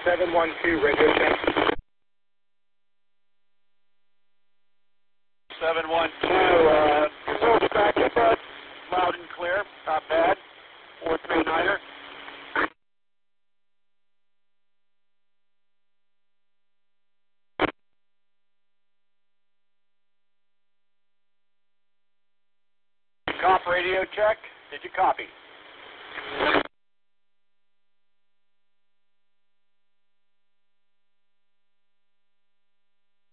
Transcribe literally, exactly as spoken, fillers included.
seven one two, radio check. seven one two, uh, a little scratchy, but loud and clear, not bad. four three niner. Cop radio check. Did you copy?